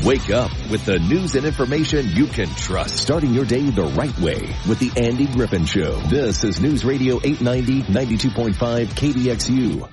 Wake up with the news and information you can trust. Starting your day the right way with the Andy Griffin Show. This is News Radio 890, 92.5 KDXU.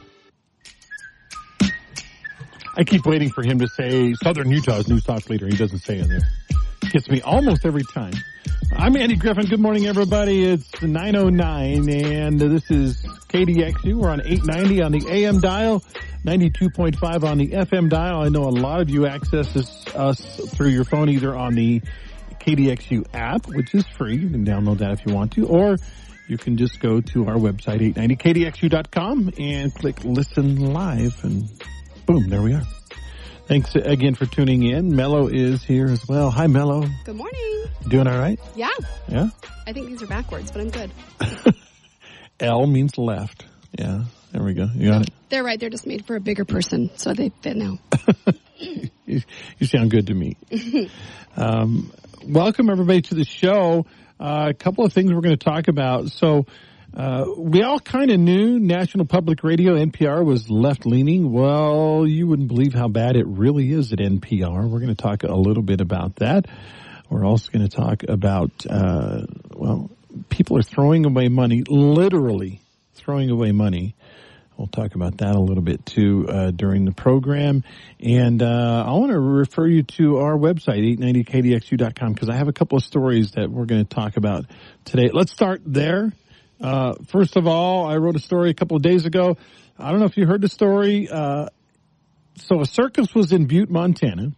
I keep waiting for him to say Southern Utah's news talk leader. He doesn't say it there. Gets me almost every time. I'm Andy Griffin. Good morning, everybody. It's 9:09, and this is KDXU. We're on 890 on the AM dial, 92.5 on the FM dial. I know a lot of you access us through your phone, either on the KDXU app, which is free. You can download that if you want to, or you can just go to our website, 890kdxu.com, and click Listen Live, and boom, there we are. Thanks again for tuning in. Mello is here as well. Hi, Mello. Good morning. Doing all right? Yeah. Yeah? I think these are backwards, but I'm good. L means left. Yeah, there we go. You got it? They're right. They're just made for a bigger person, so they fit now. You sound good to me. Welcome, everybody, to the show. A couple of things we're going to talk about. So, we all kind of knew National Public Radio, NPR, was left-leaning. Well, you wouldn't believe how bad it really is at NPR. We're going to talk a little bit about that. We're also going to talk about, people are throwing away money, literally throwing away money. We'll talk about that a little bit, too, during the program. And I want to refer you to our website, 890kdxu.com, because I have a couple of stories that we're going to talk about today. Let's start there. First of all, I wrote a story a couple of days ago. I don't know if you heard the story. So a circus was in Butte, Montana,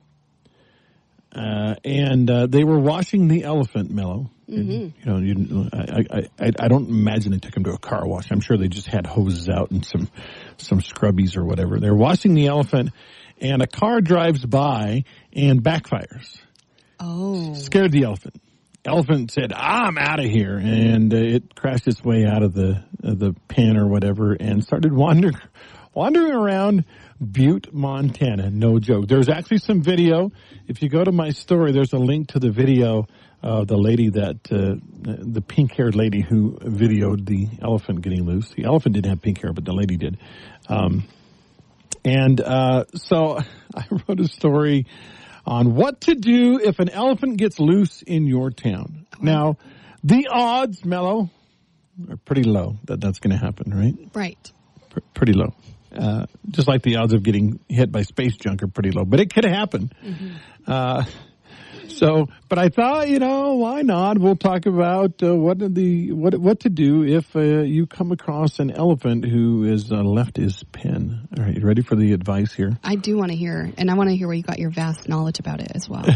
and they were washing the elephant, Mello. Mm-hmm. I don't imagine they took him to a car wash. I'm sure they just had hoses out and some scrubbies or whatever. They're washing the elephant, and a car drives by and backfires. Oh. Scared the elephant. Elephant said, I'm out of here, and it crashed its way out of the pen or whatever and started wandering around Butte, Montana. No joke. There's actually some video. If you go to my story, there's a link to the video of the lady the pink-haired lady who videoed the elephant getting loose. The elephant didn't have pink hair, but the lady did. So I wrote a story on what to do if an elephant gets loose in your town. Now, the odds, Mello, are pretty low that that's going to happen, right? Right. Pretty low. Just like the odds of getting hit by space junk are pretty low. But it could happen. Mm-hmm. But I thought, why not? We'll talk about what to do if you come across an elephant who has left his pen. All right, you ready for the advice here? I do want to hear, and I want to hear where you got your vast knowledge about it as well.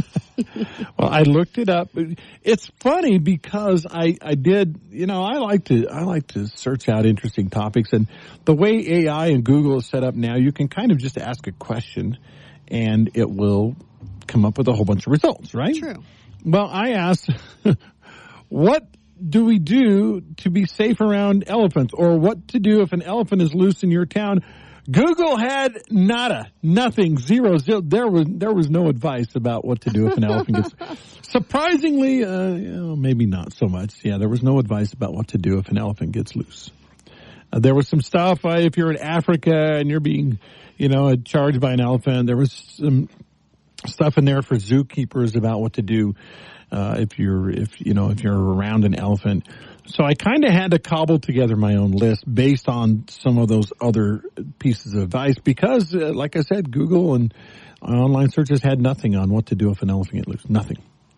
Well, I looked it up. It's funny because I did, I like to search out interesting topics, and the way AI and Google is set up now, you can kind of just ask a question and it will come up with a whole bunch of results, right? True. Well, I asked, what do we do to be safe around elephants, or what to do if an elephant is loose in your town? Google had nothing, zero. There was no advice about what to do if an elephant gets. Surprisingly, maybe not so much. Yeah, there was no advice about what to do if an elephant gets loose. There was some stuff if you're in Africa and you're being, charged by an elephant. There was some stuff in there for zookeepers about what to do if you're around an elephant. So I kind of had to cobble together my own list based on some of those other pieces of advice because, like I said, Google and online searches had nothing on what to do if an elephant gets loose. Nothing.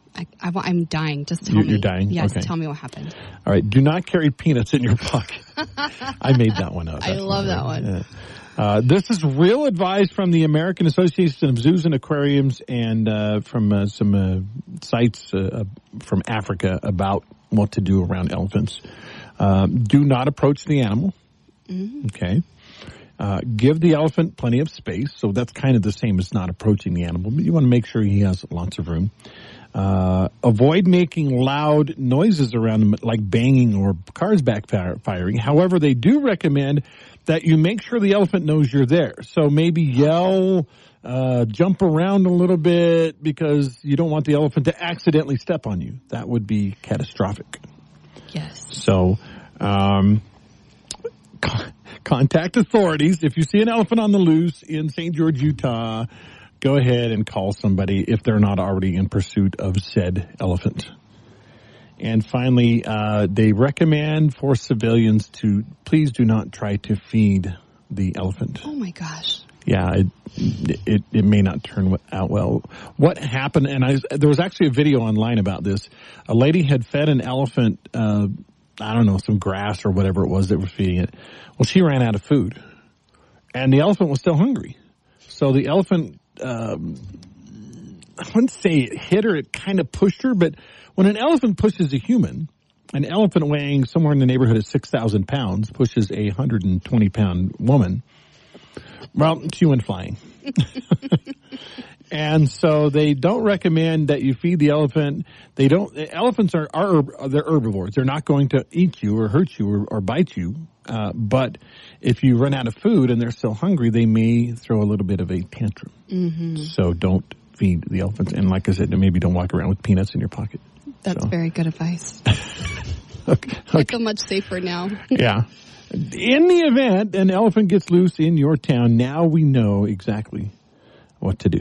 I'm dying. Just tell me. You're dying? Yes, okay. Tell me what happened. All right. Do not carry peanuts in your pocket. I made that one up. I love that one. This is real advice from the American Association of Zoos and Aquariums and from some sites from Africa about what to do around elephants. Do not approach the animal. Mm-hmm. Okay. Give the elephant plenty of space. So that's kind of the same as not approaching the animal, but you want to make sure he has lots of room. Avoid making loud noises around him, like banging or cars backfiring. However, they do recommend that you make sure the elephant knows you're there. So maybe yell, jump around a little bit because you don't want the elephant to accidentally step on you. That would be catastrophic. Yes. So, contact authorities. If you see an elephant on the loose in St. George, Utah, go ahead and call somebody if they're not already in pursuit of said elephant. And finally, they recommend for civilians to please do not try to feed the elephant. Oh my gosh. Yeah, it may not turn out well. What happened, and there was actually a video online about this. A lady had fed an elephant, I don't know, some grass or whatever it was that was feeding it. Well, she ran out of food, and the elephant was still hungry. So the elephant, I wouldn't say it hit her, it kind of pushed her, but when an elephant pushes a human, an elephant weighing somewhere in the neighborhood of 6,000 pounds pushes a 120-pound woman, well, she went flying. And so they don't recommend that you feed the elephant. Elephants are they're herbivores. They're not going to eat you or hurt you or bite you. But if you run out of food and they're still hungry, they may throw a little bit of a tantrum. Mm-hmm. So don't feed the elephants. And like I said, maybe don't walk around with peanuts in your pocket. That's very good advice. Okay. I feel much safer now. Yeah. In the event an elephant gets loose in your town, now we know exactly what to do.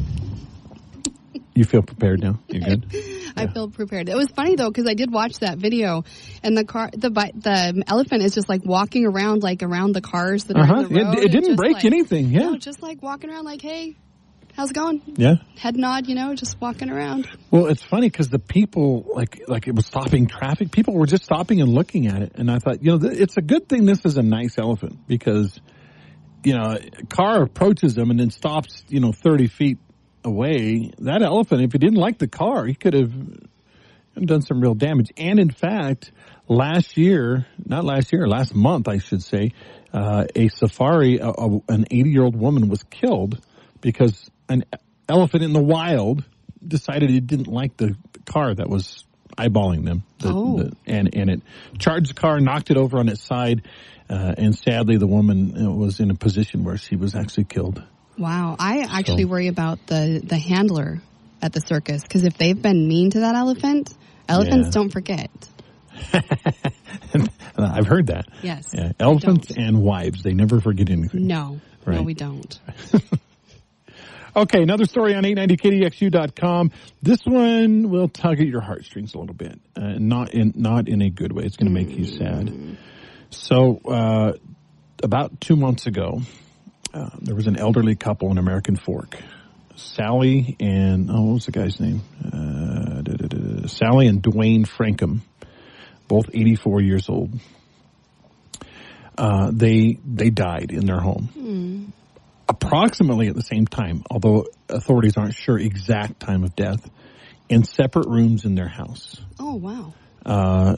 You feel prepared now? You good? I feel prepared. It was funny though because I did watch that video, and the elephant is just like walking around around the cars that are on the road. It didn't break anything. Yeah, no, just like walking around like, hey, how's it going? Yeah. Head nod, just walking around. Well, it's funny because the people, like it was stopping traffic. People were just stopping and looking at it. And I thought, it's a good thing this is a nice elephant because, a car approaches them and then stops, 30 feet away. That elephant, if he didn't like the car, he could have done some real damage. And in fact, last month, I should say, a safari, an 80-year-old woman was killed because an elephant in the wild decided it didn't like the car that was eyeballing them. And it charged the car, knocked it over on its side, and sadly the woman was in a position where she was actually killed. Wow. I actually worry about the handler at the circus because if they've been mean to that elephants don't forget. I've heard that. Yes. Yeah. Elephants and wives, they never forget anything. No. Right? No, we don't. Okay, another story on 890kdxu.com. This one will tug at your heartstrings a little bit, not in a good way. It's going to make you sad. So, about 2 months ago, there was an elderly couple in American Fork, Sally and what was the guy's name? Sally and Dwayne Frankham, both 84 years old. They died in their home. Approximately at the same time, although authorities aren't sure exact time of death, in separate rooms in their house. Oh, wow.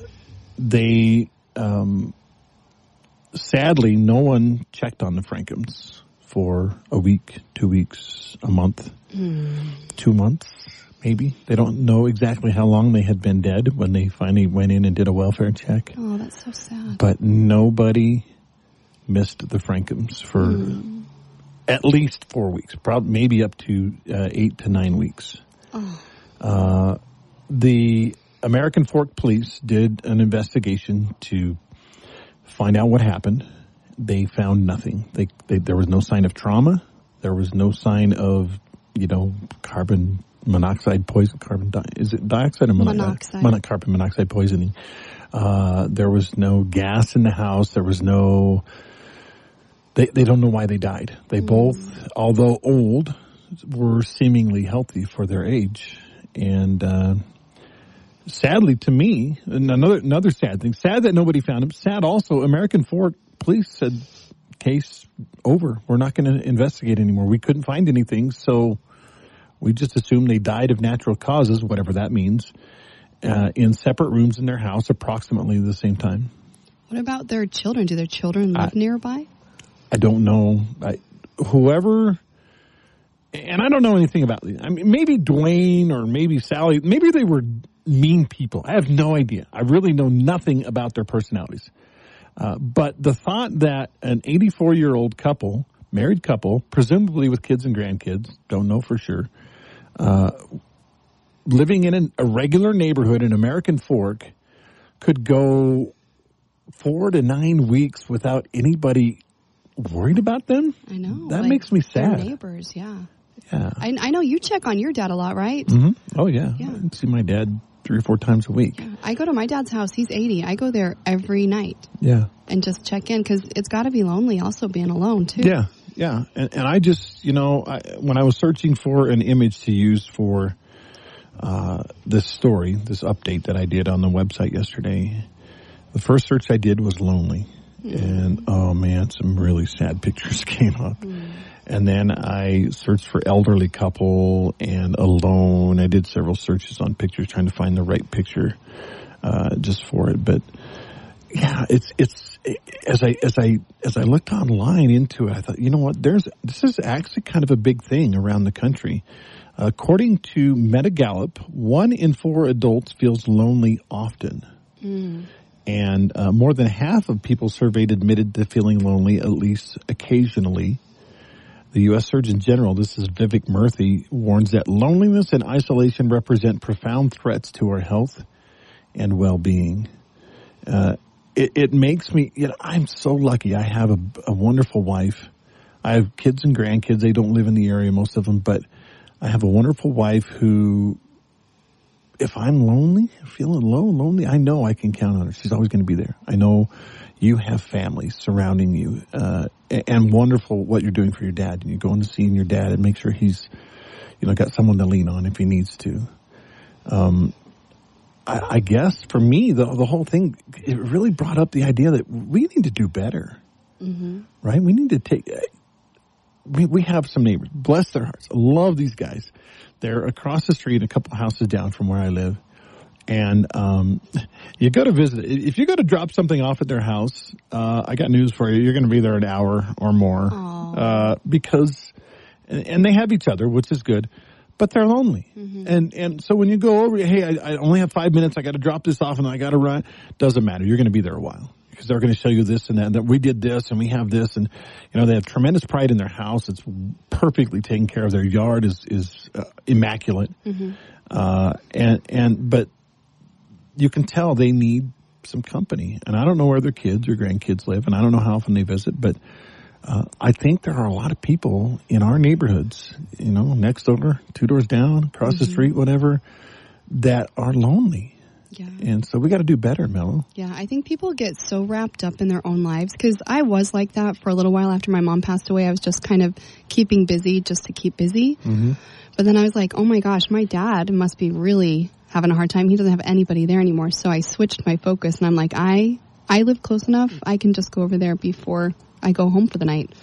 Sadly, no one checked on the Frankhams for a week, 2 weeks, a month, 2 months, maybe. They don't know exactly how long they had been dead when they finally went in and did a welfare check. Oh, that's so sad. But nobody missed the Frankhams for at least 4 weeks, probably maybe up to 8 to 9 weeks. Oh. The American Fork Police did an investigation to find out what happened. They found nothing. There was no sign of trauma. There was no sign of, carbon monoxide poison. Is it dioxide or monoxide? Carbon monoxide poisoning. There was no gas in the house. There was no. They don't know why they died. They both, although old, were seemingly healthy for their age. And sadly to me, another sad thing, sad that nobody found him. Sad also, American Fork Police said, case over. We're not going to investigate anymore. We couldn't find anything, so we just assumed they died of natural causes, whatever that means, in separate rooms in their house approximately the same time. What about their children? Do their children live nearby? I don't know. Whoever, and I don't know anything about these. I mean, maybe Dwayne or maybe Sally, maybe they were mean people. I have no idea. I really know nothing about their personalities. But the thought that an 84-year-old couple, married couple, presumably with kids and grandkids, don't know for sure, living in a regular neighborhood in American Fork could go 4 to 9 weeks without anybody worried about them? I know. That makes me sad. Their neighbors, yeah. Yeah. I know you check on your dad a lot, right? Mm-hmm. Oh, yeah. I see my dad 3 or 4 times a week. Yeah. I go to my dad's house. He's 80. I go there every night. Yeah. And just check in because it's got to be lonely also being alone, too. Yeah. Yeah. And I just, when I was searching for an image to use for this story, this update that I did on the website yesterday, the first search I did was lonely. And, oh, man, some really sad pictures came up. And then I searched for elderly couple and alone. I did several searches on pictures trying to find the right picture just for it. But, yeah, it's as I looked online into it, I thought, you know what, this is actually kind of a big thing around the country. According to Metagallup, 1 in 4 adults feels lonely often. And more than half of people surveyed admitted to feeling lonely at least occasionally. The U.S. Surgeon General, this is Vivek Murthy, warns that loneliness and isolation represent profound threats to our health and well-being. It makes me, I'm so lucky. I have a wonderful wife. I have kids and grandkids. They don't live in the area, most of them, but I have a wonderful wife who, if I'm lonely, feeling lonely, I know I can count on her. She's always going to be there. I know you have family surrounding you, and wonderful what you're doing for your dad. And you're going to see your dad and make sure he's, got someone to lean on if he needs to. I guess for me, the whole thing, it really brought up the idea that we need to do better, right? We need to take, we have some neighbors, bless their hearts. I love these guys. They're across the street, a couple of houses down from where I live. And you go to visit. If you go to drop something off at their house, I got news for you. You're going to be there an hour or more because, and they have each other, which is good, but they're lonely. And so when you go over, hey, I only have 5 minutes. I got to drop this off and I got to run. Doesn't matter. You're going to be there a while because they're going to show you this and that we did this and we have this. And, they have tremendous pride in their house. It's perfectly taken care of. Their yard is immaculate. But you can tell they need some company. And I don't know where their kids or grandkids live, and I don't know how often they visit, but I think there are a lot of people in our neighborhoods, next door, 2 doors down, across the street, whatever, that are lonely. Yeah. And so we got to do better, Mello. Yeah, I think people get so wrapped up in their own lives because I was like that for a little while after my mom passed away. I was just kind of keeping busy just to keep busy. But then I was like, oh my gosh, my dad must be really having a hard time. He doesn't have anybody there anymore. So I switched my focus and I'm like, I live close enough. I can just go over there before I go home for the night.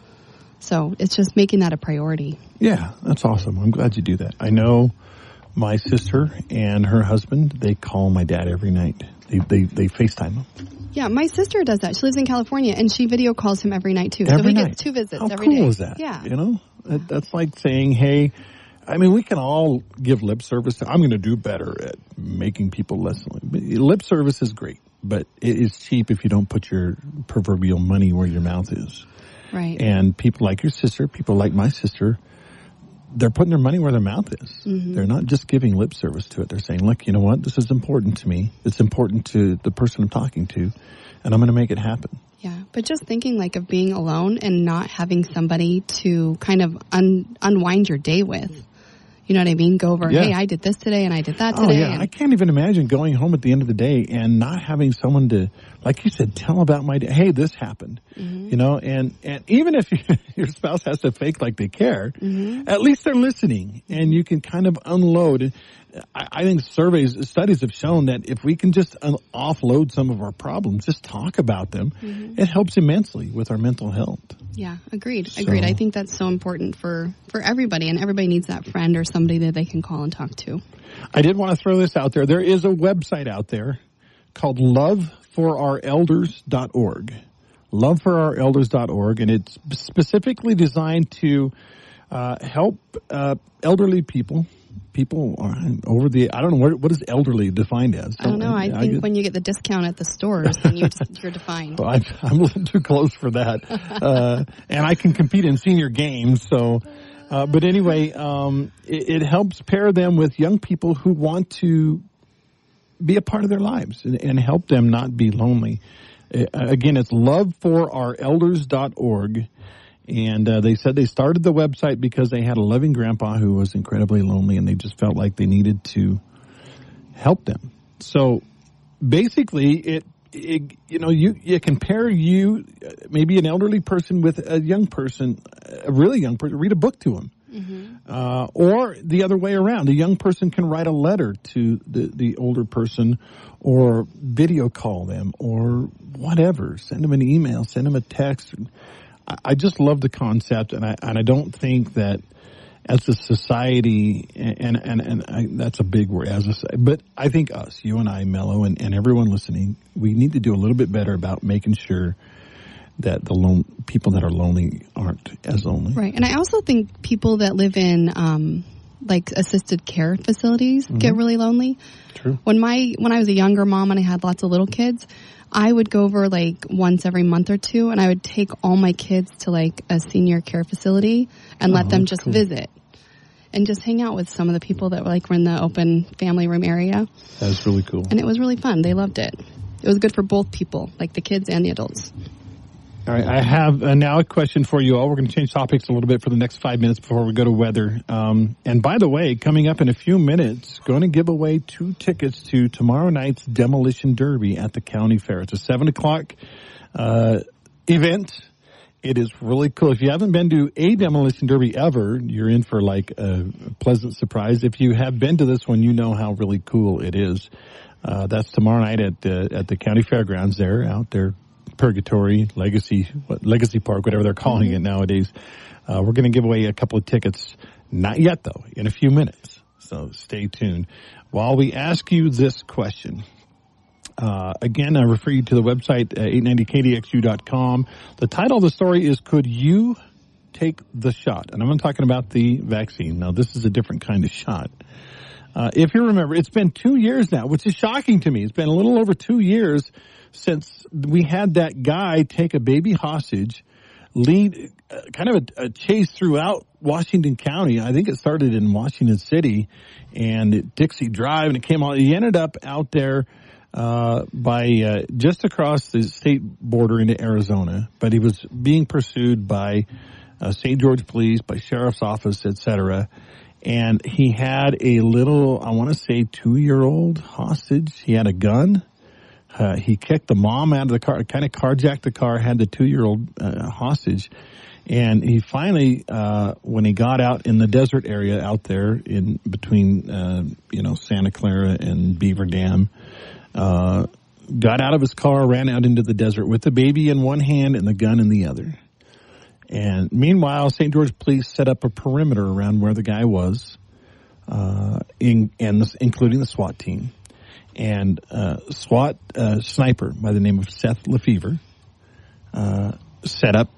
So it's just making that a priority. Yeah, that's awesome. I'm glad you do that. I know my sister and her husband, they call my dad every night. They FaceTime him. Yeah, my sister does that. She lives in California and she video calls him every night too. Every so he night. gets 2 visits How every day. How cool is that? Yeah. That's like saying, hey, we can all give lip service. I'm going to do better at making people less. Lip service is great, but it is cheap if you don't put your proverbial money where your mouth is. Right. And people like your sister, people like my sister, they're putting their money where their mouth is. They're not just giving lip service to it. They're saying, look, you know what? This is important to me. It's important to the person I'm talking to, and I'm going to make it happen. Yeah, but just thinking of being alone and not having somebody to kind of unwind your day with. You know what I mean? Go over, hey, I did this today and I did that today. Oh, yeah. I can't even imagine going home at the end of the day and not having someone to, like you said, tell about my day. Hey, this happened. And even if your spouse has to fake like they care, at least they're listening and you can kind of unload. I think studies have shown that if we can just offload some of our problems, just talk about them, it helps immensely with our mental health. Yeah, agreed. I think that's so important for everybody, and everybody needs that friend or somebody that they can call and talk to. I did want to throw this out there. There is a website out there called loveforourElders.org. LoveforourElders.org, and it's specifically designed to help elderly people over the, I don't know, what is elderly defined as? I don't know. I think when you get the discount at the stores, then you're defined. Well, I'm a little too close for that. And I can compete in senior games. So, but anyway, it helps pair them with young people who want to be a part of their lives and help them not be lonely. Again, it's loveforourElders.org. And they said they started the website because they had a loving grandpa who was incredibly lonely, and they just felt like they needed to help them. So basically, you compare maybe an elderly person with a young person, a really young person, read a book to them. Or the other way around. The young person can write a letter to the older person, or video call them, or whatever. Send them an email, send them a text. I just love the concept, and I don't think that as a society, and that's a big word, but I think us, you and I, Mello, and everyone listening, we need to do a little bit better about making sure that the people that are lonely aren't as lonely. Right. And I also think people that live in like assisted care facilities get really lonely. True. When I was a younger mom and I had lots of little kids, I would go over like once every month or two, and I would take all my kids to like a senior care facility and let them just visit and just hang out with some of the people that were in the open family room area. That was really cool. And it was really fun. They loved it. It was good for both people, like the kids and the adults. All right, I have now a question for you all. We're going to change topics a little bit for the next 5 minutes before we go to weather. And by the way, coming up in a few minutes, going to give away 2 tickets to tomorrow night's Demolition Derby at the county fair. It's a 7 o'clock event. It is really cool. If you haven't been to a Demolition Derby ever, you're in for like a pleasant surprise. If you have been to this one, you know how really cool it is. That's tomorrow night at the county fairgrounds out there. Purgatory, Legacy Park, whatever they're calling it nowadays. We're going to give away a couple of tickets. Not yet, though, in a few minutes. So stay tuned. While we ask you this question, again, I refer you to the website, 890kdxu.com. The title of the story is, Could You Take the Shot? And I'm talking about the vaccine. Now, this is a different kind of shot. If you remember, it's been 2 years now, which is shocking to me. It's been a little over 2 years since we had that guy take a baby hostage, lead kind of a chase throughout Washington County. I think it started in Washington City and at Dixie Drive, and it came out. He ended up out there by just across the state border into Arizona, but he was being pursued by St. George Police, by Sheriff's Office, etc. And he had a little, I want to say, 2-year-old hostage. He had a gun. He kicked the mom out of the car, kind of carjacked the car, had the 2-year-old hostage. And he finally, when he got out in the desert area out there in between, Santa Clara and Beaver Dam, got out of his car, ran out into the desert with the baby in one hand and the gun in the other. And meanwhile, St. George Police set up a perimeter around where the guy was, including the SWAT team. And SWAT sniper by the name of Seth Lefevre set up.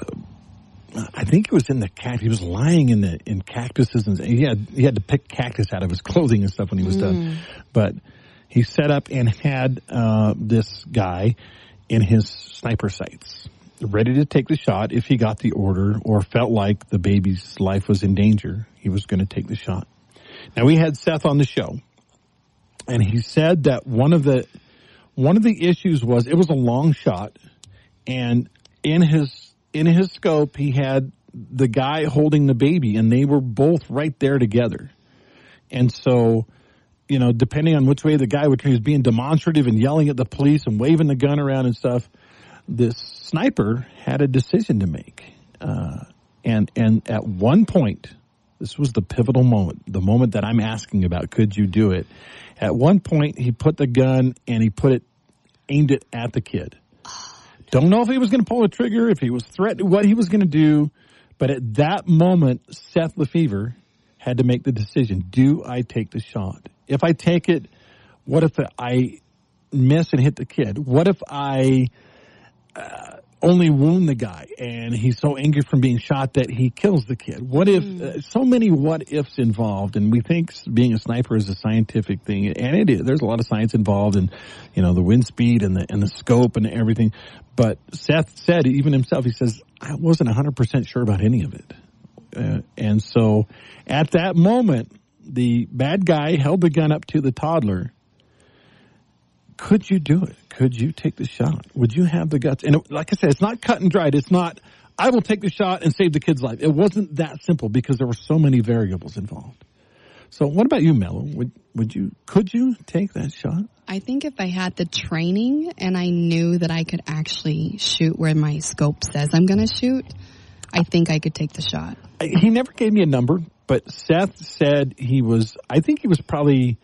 I think it was in the cactus. He was lying in cactuses, and he had to pick cactus out of his clothing and stuff when he was done. But he set up and had this guy in his sniper sights, ready to take the shot if he got the order or felt like the baby's life was in danger. He was going to take the shot. Now, we had Seth on the show, and he said that one of the issues was it was a long shot, and in his scope he had the guy holding the baby, and they were both right there together. And so, depending on which way the guy he was being demonstrative and yelling at the police and waving the gun around and stuff. This sniper had a decision to make. And at one point, this was the pivotal moment, the moment that I'm asking about, could you do it? At one point, he put the gun and aimed it at the kid. Don't know if he was going to pull the trigger, if he was threatened, what he was going to do. But at that moment, Seth Lefevre had to make the decision. Do I take the shot? If I take it, what if I miss and hit the kid? What if I only wound the guy and he's so angry from being shot that he kills the kid? What if, so many what ifs involved, and we think being a sniper is a scientific thing, and it is. There's a lot of science involved in, the wind speed and the scope and everything. But Seth said, even himself, he says, I wasn't 100% sure about any of it. And so at that moment, the bad guy held the gun up to the toddler. Could you do it? Could you take the shot? Would you have the guts? And like I said, it's not cut and dried. It's not, I will take the shot and save the kid's life. It wasn't that simple because there were so many variables involved. So what about you, Mello? Could you take that shot? I think if I had the training and I knew that I could actually shoot where my scope says I'm going to shoot, I think I could take the shot. He never gave me a number, but Seth said I think he was probably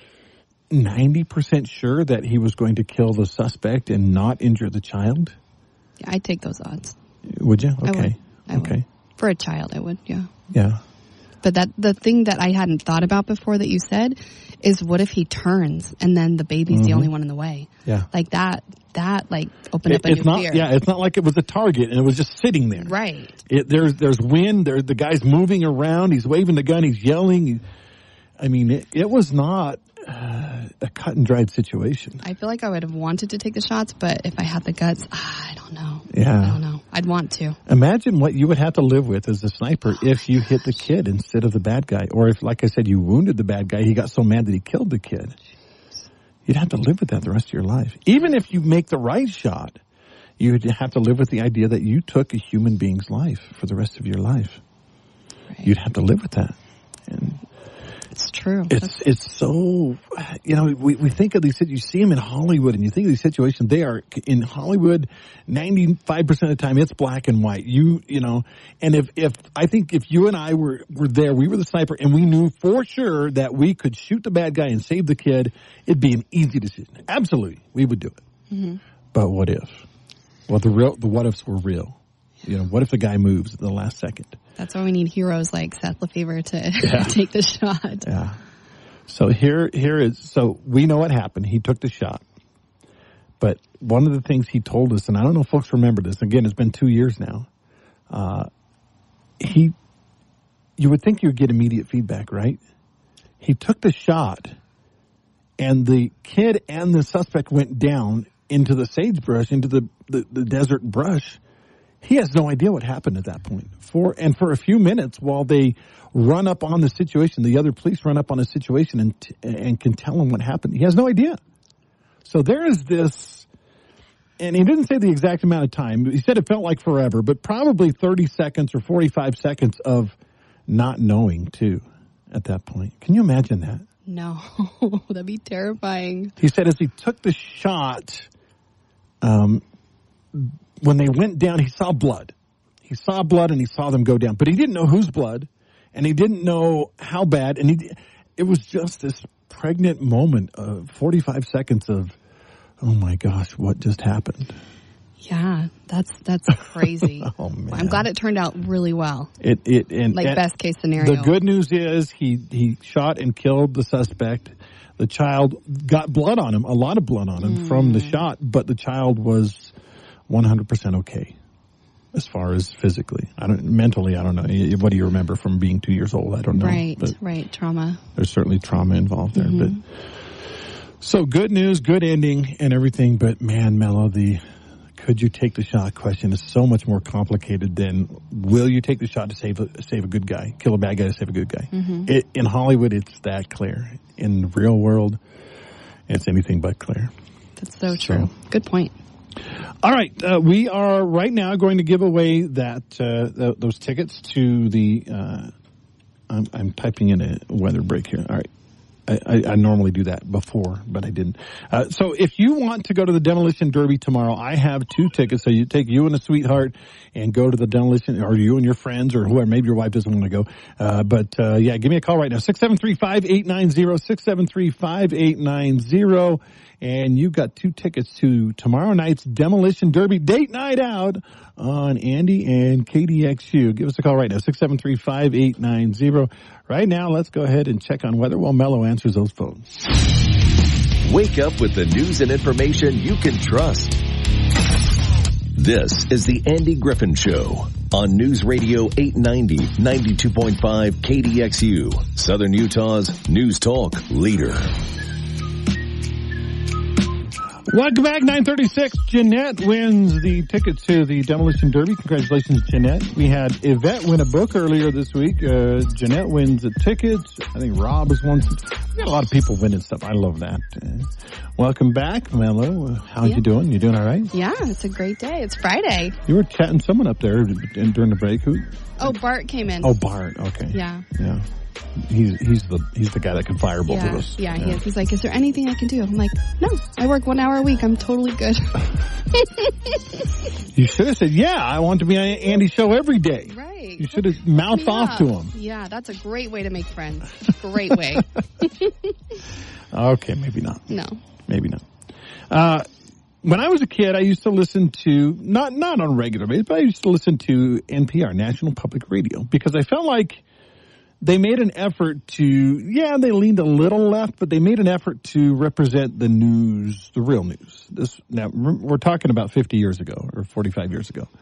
90% sure that he was going to kill the suspect and not injure the child. Yeah, I'd take those odds. Would you? Okay. I would. For a child, I would, yeah. Yeah. But the thing that I hadn't thought about before that you said is what if he turns and then the baby's the only one in the way? Yeah. Like that opened up a new fear. Yeah, it's not like it was a target and it was just sitting there. Right. There's wind, the guy's moving around, he's waving the gun, he's yelling. It was not a cut and dried situation. I feel like I would have wanted to take the shots, but if I had the guts, I don't know. Yeah. I don't know. I'd want to. Imagine what you would have to live with as a sniper if you hit the kid instead of the bad guy. Or if, like I said, you wounded the bad guy, he got so mad that he killed the kid. You'd have to live with that the rest of your life. Even if you make the right shot, you'd have to live with the idea that you took a human being's life for the rest of your life. Right. You'd have to live with that. And it's true. It's so, we think of these, you see them in Hollywood and you think of these situations, they are in Hollywood 95% of the time it's black and white. And if I think if you and I were there, we were the sniper and we knew for sure that we could shoot the bad guy and save the kid, it'd be an easy decision. Absolutely. We would do it. Mm-hmm. But what if? Well, the what ifs were real. What if the guy moves at the last second? That's why we need heroes like Seth Lefevre to take the shot. Yeah. So here is, so we know what happened. He took the shot. But one of the things he told us, and I don't know if folks remember this, again, it's been 2 years now. You would think you would get immediate feedback, right? He took the shot and the kid and the suspect went down into the sagebrush, into the desert brush. He has no idea what happened at that point. For a few minutes while they run up on the situation, the other police run up on the situation and can tell him what happened. He has no idea. So there is this, and he didn't say the exact amount of time. He said it felt like forever, but probably 30 seconds or 45 seconds of not knowing too at that point. Can you imagine that? No, that'd be terrifying. He said as he took the shot, when they went down, he saw blood. He saw blood and he saw them go down. But he didn't know whose blood, and he didn't know how bad. And it was just this pregnant moment of 45 seconds of, oh my gosh, what just happened? Yeah, that's crazy. Oh, man. I'm glad it turned out really well. And best case scenario. The good news is he shot and killed the suspect. The child got blood on him, a lot of blood on him from the shot, but the child was 100% okay as far as physically. Mentally, I don't know. What do you remember from being 2 years old? I don't know. Right. Trauma. There's certainly trauma involved there. But so good news, good ending and everything. But man, Mello, the could you take the shot question is so much more complicated than will you take the shot to save a good guy, kill a bad guy to save a good guy. In Hollywood, it's that clear. In the real world, it's anything but clear. That's so true. Good point. All right, we are right now going to give away those tickets to the. I'm typing in a weather break here. All right, I normally do that before, but I didn't. So if you want to go to the Demolition Derby tomorrow, I have 2 tickets. So you take you and a sweetheart and go to the Demolition, or you and your friends, or whoever. Maybe your wife doesn't want to go. But give me a call right now, 673-5890, 673-5890. And you've got 2 tickets to tomorrow night's Demolition Derby date night out on Andy and KDXU. Give us a call right now, 673-5890. Right now, let's go ahead and check on weather while Mello answers those phones. Wake up with the news and information you can trust. This is the Andy Griffin Show on News Radio 890, 92.5 KDXU, Southern Utah's News Talk leader. Welcome back, 936. Jeanette wins the tickets to the Demolition Derby. Congratulations, Jeanette. We had Yvette win a book earlier this week. Jeanette wins the tickets. I think Rob has won some. We got a lot of people winning stuff. I love that. Welcome back, Mello. How you doing? You doing all right? Yeah, it's a great day. It's Friday. You were chatting someone up there during the break. Who? Oh, Bart came in. Oh, Bart. Okay. Yeah. Yeah. He's the guy that can fire both of us. Yeah, he is. He's like, is there anything I can do? I'm like, no, I work 1 hour a week. I'm totally good. You should have said, yeah, I want to be on Andy's show every day. Right. You should have mouthed off to him. Yeah, that's a great way to make friends. Great way. Okay, maybe not. No. Maybe not. When I was a kid, I used to listen to, not on a regular basis, but I used to listen to NPR, National Public Radio, because I felt like they made an effort to, they leaned a little left, but they made an effort to represent the news, the real news. Now, we're talking about 50 years ago or 45 years ago.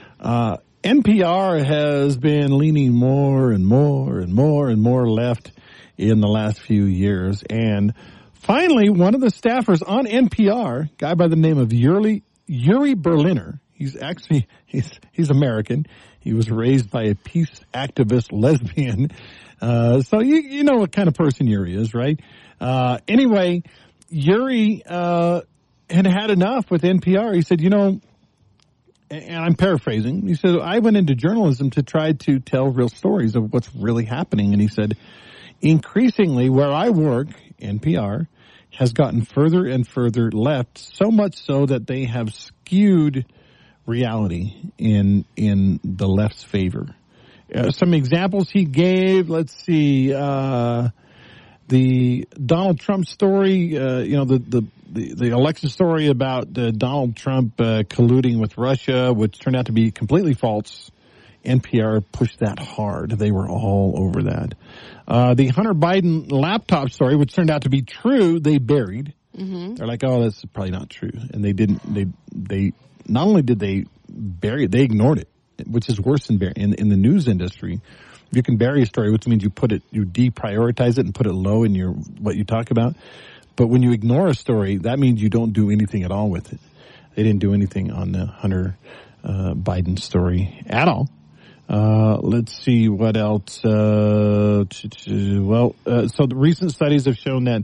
NPR has been leaning more and more and more and more left in the last few years. And finally, one of the staffers on NPR, a guy by the name of Yuri Berliner, he's American. He was raised by a peace activist lesbian. So you know what kind of person Yuri is, right? Anyway, Yuri had enough with NPR. He said, and I'm paraphrasing, he said, I went into journalism to try to tell real stories of what's really happening. And he said, increasingly where I work, NPR, has gotten further and further left, so much so that they have skewed reality in the left's favor. Some examples he gave, let's see, the Donald Trump story, the election story about Donald Trump colluding with Russia, which turned out to be completely false. NPR pushed that hard. They were all over that. The Hunter Biden laptop story, which turned out to be true, they buried. Mm-hmm. They're like, oh, that's probably not true. And they didn't, they not only did they bury it, they ignored it, which is worse than burying. In the news industry, you can bury a story, which means you deprioritize it and put it low in what you talk about. But when you ignore a story, that means you don't do anything at all with it. They didn't do anything on the Hunter Biden story at all. Let's see what else. So the recent studies have shown that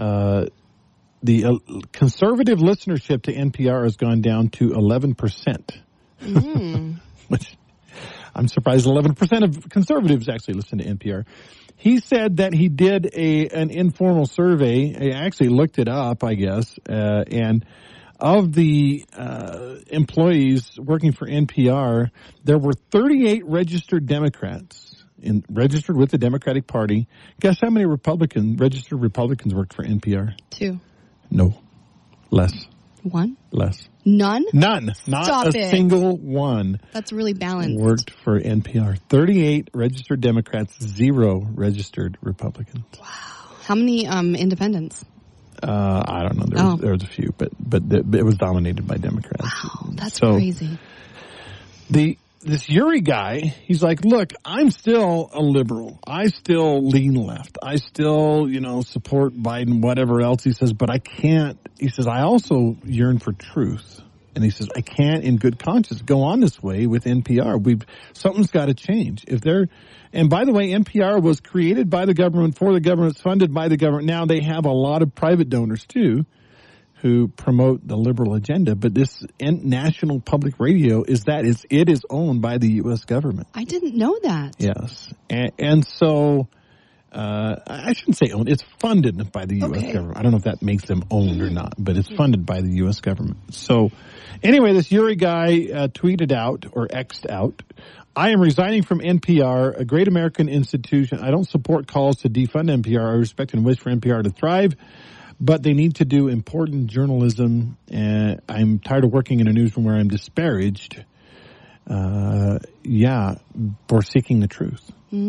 the conservative listenership to NPR has gone down to 11%. Which I'm surprised 11% of conservatives actually listen to NPR. He said that he did an informal survey. He actually looked it up, I guess, and of the employees working for NPR, there were 38 registered Democrats registered with the Democratic Party. Guess how many registered Republicans worked for NPR? 2. No. Less. 1? Less. None? None. Not a single one. That's really balanced. Worked for NPR. 38 registered Democrats, 0 registered Republicans. Wow. How many independents? I don't know. There was a few, but it was dominated by Democrats. Wow, that's crazy. This Yuri guy, he's like, look, I'm still a liberal. I still lean left. I still, support Biden, whatever else he says, but I can't. He says, I also yearn for truth. And he says, I can't in good conscience go on this way with NPR. Something's got to change. And by the way, NPR was created by the government, for the government, it's funded by the government. Now they have a lot of private donors too who promote the liberal agenda. But this National Public Radio it is owned by the U.S. government. I didn't know that. Yes. And so I shouldn't say owned. It's funded by the U.S. government. I don't know if that makes them owned or not, but it's funded by the U.S. government. So anyway, this Yuri guy tweeted out or X'd out, I am resigning from NPR, a great American institution. I don't support calls to defund NPR. I respect and wish for NPR to thrive, but they need to do important journalism. I'm tired of working in a newsroom where I'm disparaged, for seeking the truth.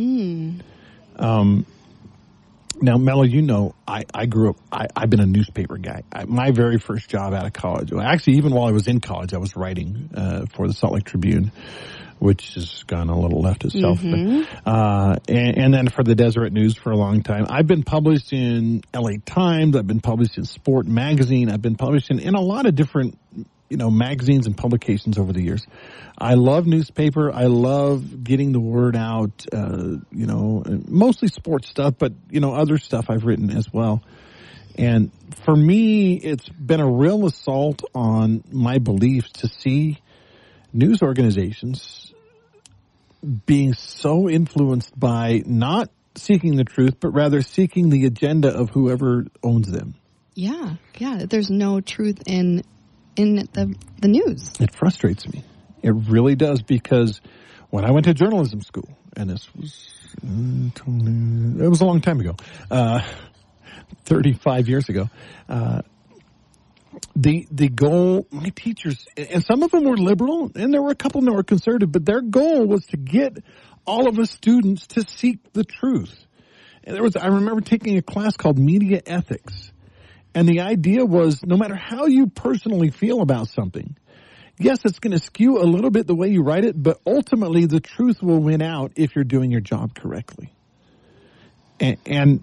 Now, Mello, I grew up, I've been a newspaper guy. My very first job out of college, actually, even while I was in college, I was writing for the Salt Lake Tribune, which has gone a little left itself. And then for the Deseret News for a long time. I've been published in LA Times. I've been published in Sport Magazine. I've been published in a lot of different, magazines and publications over the years. I love newspaper. I love getting the word out, mostly sports stuff, but, other stuff I've written as well. And for me, it's been a real assault on my beliefs to see news organizations being so influenced by not seeking the truth, but rather seeking the agenda of whoever owns them. Yeah. There's no truth in the news. It frustrates me. It really does, because when I went to journalism school, and this was, it was a long time ago, 35 years ago, the goal, my teachers, and some of them were liberal, and there were a couple that were conservative, but their goal was to get all of us students to seek the truth. And I remember taking a class called Media Ethics, and the idea was no matter how you personally feel about something, yes, it's going to skew a little bit the way you write it, but ultimately the truth will win out if you're doing your job correctly. And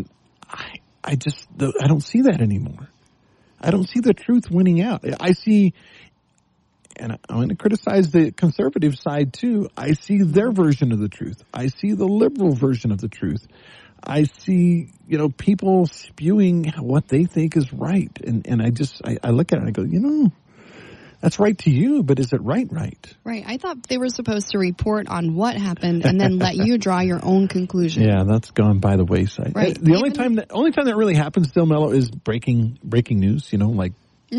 I don't see that anymore. I don't see the truth winning out. I see, and I'm going to criticize the conservative side too, I see their version of the truth. I see the liberal version of the truth. I see, people spewing what they think is right. And I look at it and I go, that's right to you, but is it right? Right. I thought they were supposed to report on what happened and then let you draw your own conclusion. Yeah, that's gone by the wayside. Right. The only time that really happens still, Mello, is breaking news, like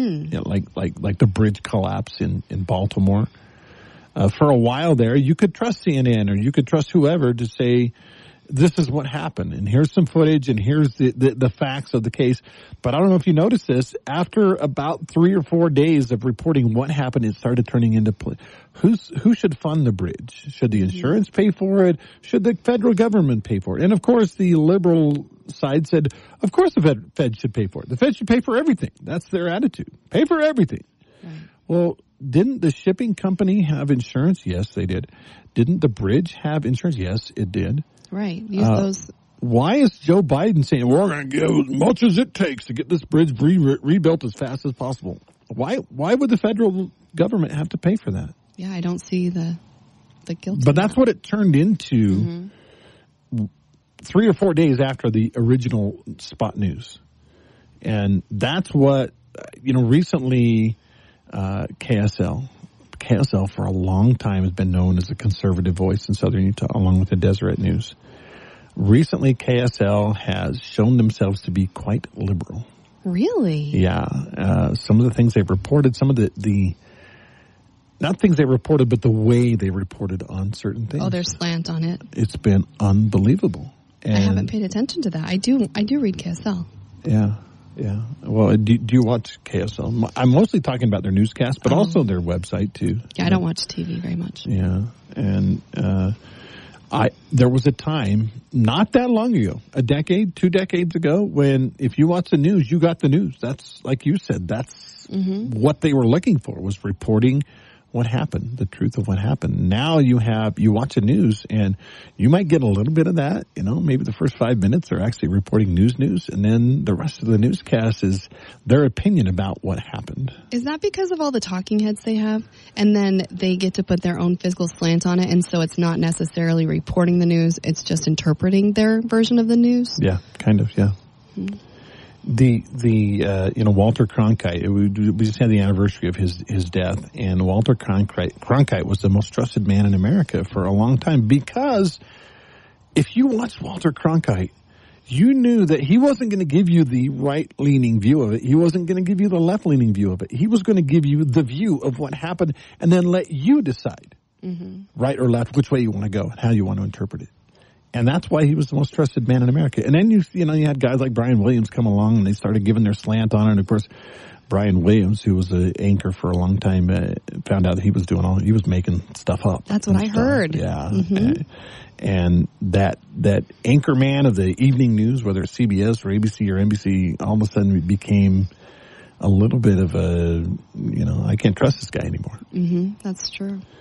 the bridge collapse in Baltimore. For a while there, you could trust CNN or you could trust whoever to say, this is what happened, and here's some footage, and here's the facts of the case. But I don't know if you noticed this. After about 3 or 4 days of reporting what happened, it started turning into who should fund the bridge? Should the insurance pay for it? Should the federal government pay for it? And of course, the liberal side said, of course the Fed should pay for it. The Fed should pay for everything. That's their attitude. Pay for everything. Right. Well, didn't the shipping company have insurance? Yes, they did. Didn't the bridge have insurance? Yes, it did. Right. Use those. Why is Joe Biden saying we're going to give as much as it takes to get this bridge rebuilt as fast as possible? Why would the federal government have to pay for that? Yeah, I don't see the guilt. But that's what it turned into 3 or 4 days after the original spot news. And that's what, recently KSL for a long time has been known as a conservative voice in southern Utah, along with the Deseret News. Recently, KSL has shown themselves to be quite liberal. Really? Yeah. Some of the things they've reported, some of the not things they reported, but the way they reported on certain things. Oh, their slant on it. It's been unbelievable. And I haven't paid attention to that. I do read KSL. Yeah. Yeah. Well, do you watch KSL? I'm mostly talking about their newscast, but also their website too. Yeah, I don't watch TV very much. Yeah. And there was a time not that long ago, a decade, 2 decades ago, when if you watch the news, you got the news. That's, like you said, that's what they were looking for, was reporting what happened, the truth of what happened. Now you watch the news and you might get a little bit of that, maybe the first 5 minutes are actually reporting news, and then the rest of the newscast is their opinion about what happened. Is that because of all the talking heads they have? And then they get to put their own physical slant on it, and so it's not necessarily reporting the news, it's just interpreting their version of the news? Yeah, kind of, yeah. Mm-hmm. Walter Cronkite, we just had the anniversary of his death, and Walter Cronkite was the most trusted man in America for a long time, because if you watched Walter Cronkite, you knew that he wasn't going to give you the right-leaning view of it. He wasn't going to give you the left-leaning view of it. He was going to give you the view of what happened and then let you decide, right or left, which way you want to go and how you want to interpret it. And that's why he was the most trusted man in America. And then you had guys like Brian Williams come along, and they started giving their slant on it. And of course, Brian Williams, who was an anchor for a long time, found out that he was making stuff up. That's what I heard. Yeah. And that anchor man of the evening news, whether it's CBS or ABC or NBC, all of a sudden became a little bit of I can't trust this guy anymore. That's true.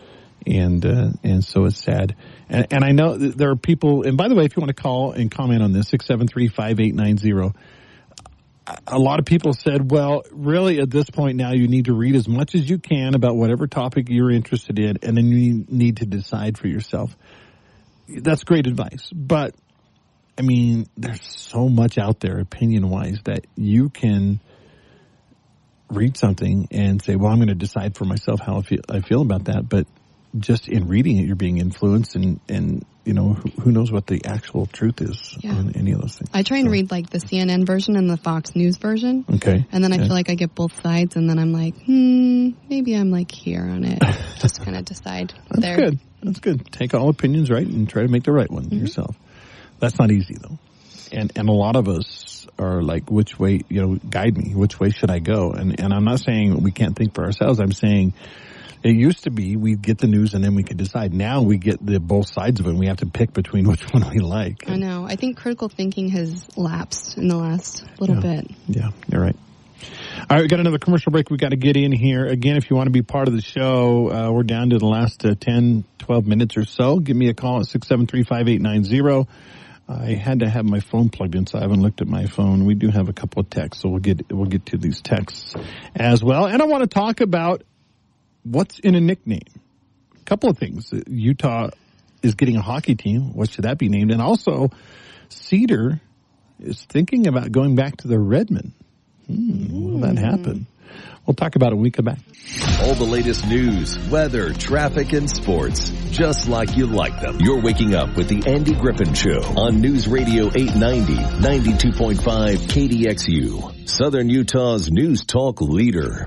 And so it's sad. And I know that there are people, and by the way, if you want to call and comment on this, 673-5890, a lot of people said, well, really at this point now you need to read as much as you can about whatever topic you're interested in, and then you need to decide for yourself. That's great advice. But, I mean, there's so much out there opinion-wise that you can read something and say, well, I'm going to decide for myself how I feel about that. But just in reading it, you're being influenced, and you know, who knows what the actual truth is on any of those things. I try and read like the CNN version and the Fox News version. Okay. And then I feel like I get both sides, and then I'm like, maybe I'm like here on it. Just kind of decide. That's good. That's good. Take all opinions, right, and try to make the right one yourself. That's not easy, though. And a lot of us are like, which way, guide me. Which way should I go? And I'm not saying we can't think for ourselves. I'm saying it used to be we'd get the news and then we could decide. Now we get both sides of it, and we have to pick between which one we like. I know. I think critical thinking has lapsed in the last little bit. Yeah, you're right. All right, we got another commercial break we got to get in here. Again, if you want to be part of the show, we're down to the last 10, 12 minutes or so. Give me a call at 673-5890. I had to have my phone plugged in, so I haven't looked at my phone. We do have a couple of texts, so we'll get to these texts as well. And I want to talk about what's in a nickname. A couple of things. Utah is getting a hockey team. What should that be named? And also, Cedar is thinking about going back to the Redmen. Will that happen? We'll talk about it when we come back. All the latest news, weather, traffic, and sports, just like you like them. You're waking up with the Andy Griffin Show on News Radio 890, 92.5 KDXU, Southern Utah's news talk leader.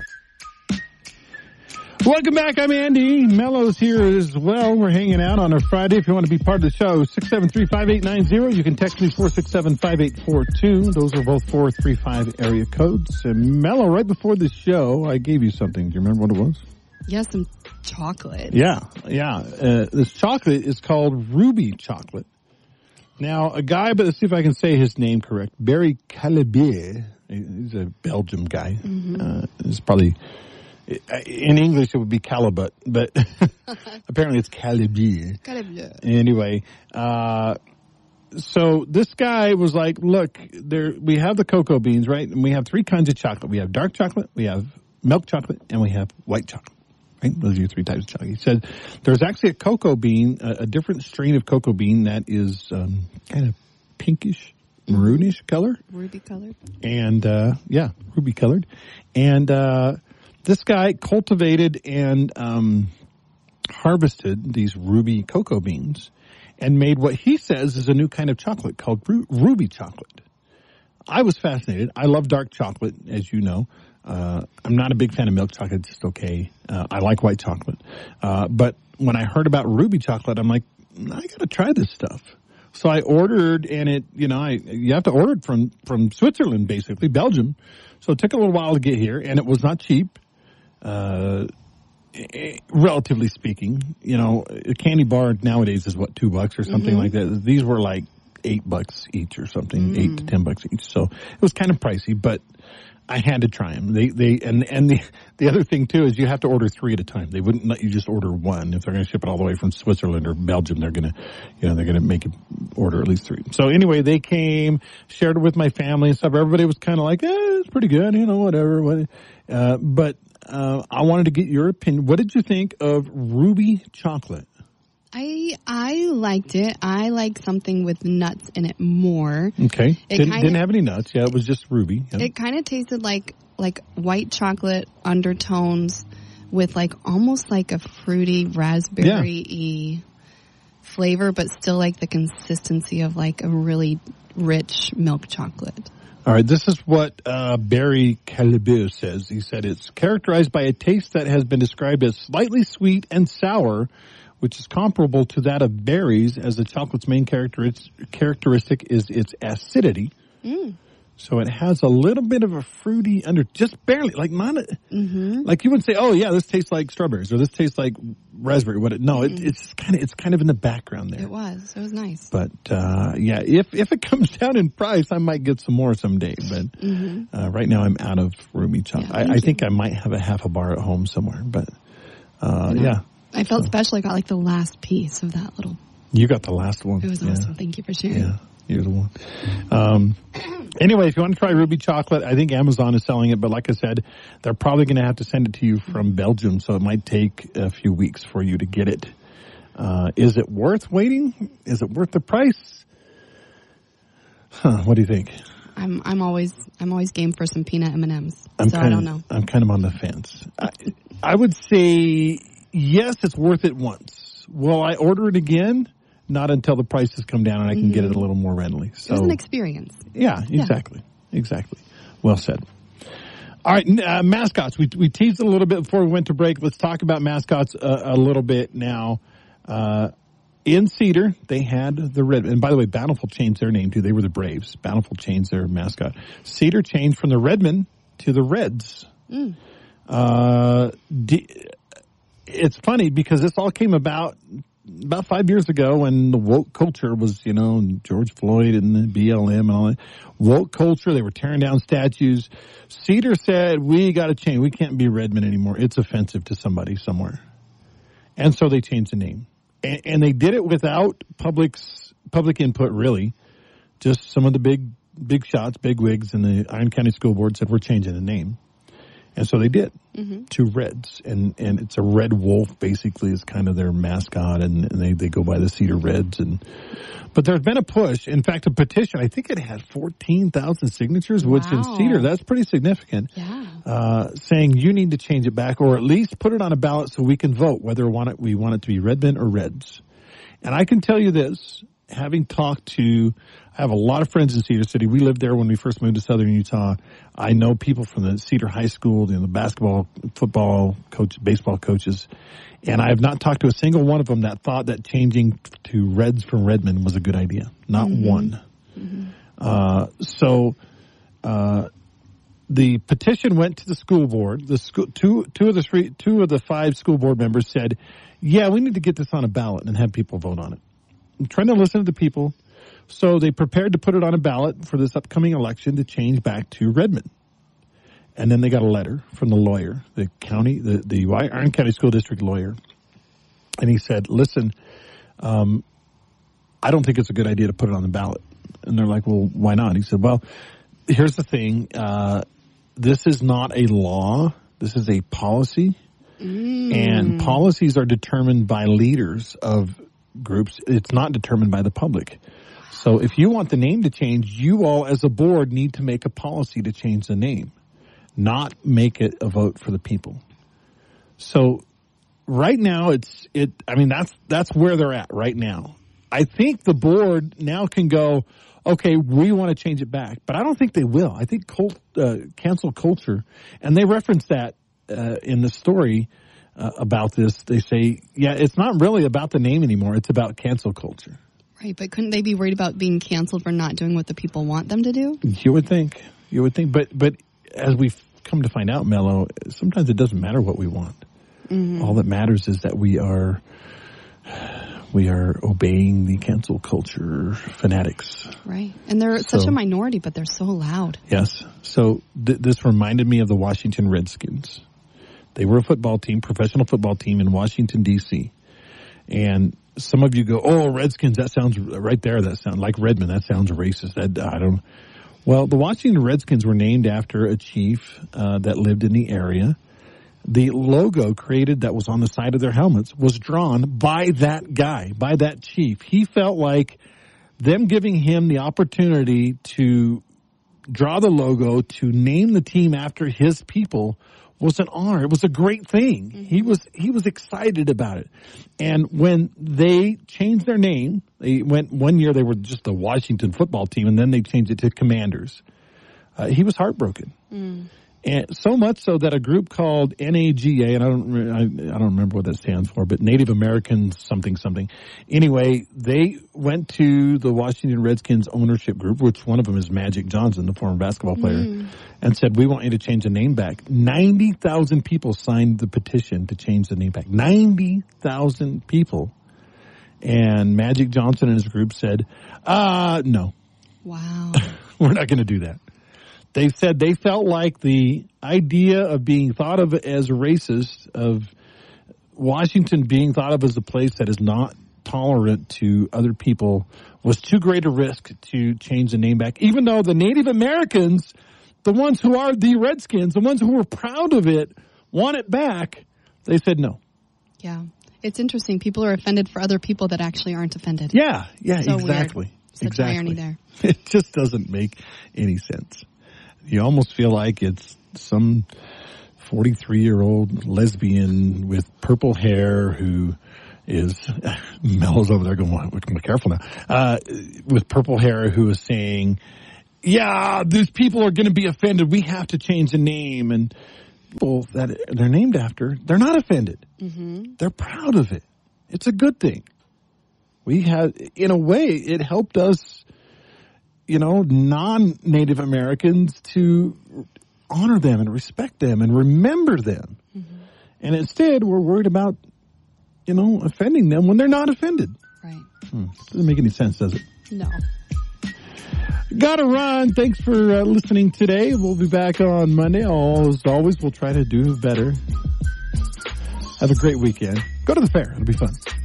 Welcome back. I'm Andy. Mello's here as well. We're hanging out on a Friday. If you want to be part of the show, 673-5890. You can text me 467-5842. Those are both 435 area codes. And Mello, right before the show, I gave you something. Do you remember what it was? Yeah, some chocolate. Yeah. This chocolate is called Ruby chocolate. Now, a guy, but let's see if I can say his name correct. Barry Calibier. He's a Belgium guy. It's probably... In English, it would be Calibut, but apparently it's Calibier. Anyway, so this guy was like, look, we have the cocoa beans, right? And we have three kinds of chocolate. We have dark chocolate, we have milk chocolate, and we have white chocolate. Right? Those are your three types of chocolate. He said there's actually a cocoa bean, a different strain of cocoa bean that is kind of pinkish, maroonish color. Ruby colored. And, ruby colored. And, this guy cultivated and harvested these ruby cocoa beans and made what he says is a new kind of chocolate called ruby chocolate. I was fascinated. I love dark chocolate, as you know. I'm not a big fan of milk chocolate. It's just okay. I like white chocolate. But when I heard about ruby chocolate, I'm like, I got to try this stuff. So I ordered, and you have to order it from Switzerland, basically, Belgium. So it took a little while to get here, and it was not cheap. Relatively speaking, a candy bar nowadays is what, $2 or something like that. These were like $8 each or something, $8 to $10 each. So it was kind of pricey, but I had to try them. The other thing too is you have to order 3 at a time. They wouldn't let you just order one. If they're going to ship it all the way from Switzerland or Belgium, they're going to make you order at least 3. So anyway, they came, shared it with my family and stuff. Everybody was kind of like, it's pretty good, whatever. But I wanted to get your opinion. What did you think of ruby chocolate? I liked it. I like something with nuts in it more. Okay. Didn't have any nuts. Yeah, it was just ruby. Yep. It kind of tasted like white chocolate undertones with almost like a fruity raspberry-y flavor, but still like the consistency of like a really rich milk chocolate. All right, this is what Barry Calibier says. He said it's characterized by a taste that has been described as slightly sweet and sour, which is comparable to that of berries, as the chocolate's main characteristic is its acidity. So it has a little bit of a fruity just barely, like not like you wouldn't say, oh yeah, this tastes like strawberries or this tastes like raspberry. It's kind of in the background there. It was nice. But if it comes down in price, I might get some more someday. But right now I'm out of ruby chocolate. I think I might have a half a bar at home somewhere. But I felt special. I got like the last piece of that little. You got the last one. It was awesome. Thank you for sharing. Yeah, you're the one. Anyway, if you want to try Ruby chocolate, I think Amazon is selling it. But like I said, they're probably going to have to send it to you from Belgium. So it might take a few weeks for you to get it. Is it worth waiting? Is it worth the price? What do you think? I'm always game for some peanut M&Ms. I don't know. I'm kind of on the fence. I would say yes, it's worth it once. Will I order it again? Not until the prices come down and I can get it a little more readily. So it's an experience. Yeah, exactly. Well said. All right, mascots. We teased it a little bit before we went to break. Let's talk about mascots a little bit now. In Cedar, they had the Red. And by the way, Bountiful changed their name too. They were the Braves. Bountiful changed their mascot. Cedar changed from the Redmen to the Reds. It's funny because this all came about 5 years ago when the woke culture was, George Floyd and the BLM and all that. Woke culture, they were tearing down statues. Cedar said, we got to change. We can't be Redmen anymore. It's offensive to somebody somewhere. And so they changed the name. And they did it without public input, really. Just some of the big shots, big wigs, and the Iron County School Board said, we're changing the name. And so they did to Reds. And it's a red wolf, basically, is kind of their mascot. And they go by the Cedar Reds. But there's been a push. In fact, a petition, I think it had 14,000 signatures, which in Cedar, that's pretty significant. Yeah. Saying you need to change it back or at least put it on a ballot so we can vote whether we want it to be Redmen or Reds. And I can tell you this, having talked to, I have a lot of friends in Cedar City. We lived there when we first moved to Southern Utah. I know people from the Cedar High School, the basketball, football coach, baseball coaches. And I have not talked to a single one of them that thought that changing to Reds from Redmen was a good idea. Not one. The petition went to the school board. The school, two of the 5 school board members said, yeah, we need to get this on a ballot and have people vote on it. I'm trying to listen to the people. So they prepared to put it on a ballot for this upcoming election to change back to Redmen. And then they got a letter from the lawyer, the Iron County School District lawyer. And he said, listen, I don't think it's a good idea to put it on the ballot. And they're like, well, why not? He said, well, here's the thing. This is not a law. This is a policy. And policies are determined by leaders of groups. It's not determined by the public. So if you want the name to change, you all as a board need to make a policy to change the name, not make it a vote for the people. So right now that's where they're at right now. I think the board now can go, okay, we want to change it back, but I don't think they will. I think cancel culture, and they reference that in the story about this. They say, yeah, it's not really about the name anymore. It's about cancel culture. Right, but couldn't they be worried about being canceled for not doing what the people want them to do? You would think. But as we've come to find out, Mello, sometimes it doesn't matter what we want. All that matters is that we are obeying the cancel culture fanatics. Right, and they're such a minority, but they're so loud. Yes. So this reminded me of the Washington Redskins. They were a professional football team in Washington, D.C., and some of you go, oh, Redskins, that sounds right there. That sounds like Redmen. That sounds racist. Well, the Washington Redskins were named after a chief that lived in the area. The logo created that was on the side of their helmets was drawn by that guy, by that chief. He felt like them giving him the opportunity to draw the logo, to name the team after his people was an honor. It was a great thing. He was excited about it. And when they changed their name, they went one year they were just the Washington football team, and then they changed it to Commanders. He was heartbroken. And so much so that a group called NAGA, and I don't remember what that stands for, but Native Americans something. Anyway, they went to the Washington Redskins ownership group, which one of them is Magic Johnson, the former basketball player, and said, we want you to change the name back. 90,000 people signed the petition to change the name back. 90,000 people. And Magic Johnson and his group said, no. Wow. We're not going to do that. They said they felt like the idea of being thought of as racist, of Washington being thought of as a place that is not tolerant to other people was too great a risk to change the name back, even though the Native Americans, the ones who are the Redskins, the ones who were proud of it, want it back. They said no. Yeah. It's interesting. People are offended for other people that actually aren't offended. Yeah, So exactly. Weird. Such irony there. It just doesn't make any sense. You almost feel like it's some 43-year-old lesbian with purple hair who is, Mel's over there going, be careful now, with purple hair who is saying, yeah, these people are going to be offended. We have to change the name. And people that they're named after, they're not offended. Mm-hmm. They're proud of it. It's a good thing. We have, in a way, it helped us, non-Native Americans to honor them and respect them and remember them. Mm-hmm. And instead, we're worried about, offending them when they're not offended. Right. Doesn't make any sense, does it? No. Gotta run. Thanks for listening today. We'll be back on Monday. As always, we'll try to do better. Have a great weekend. Go to the fair. It'll be fun.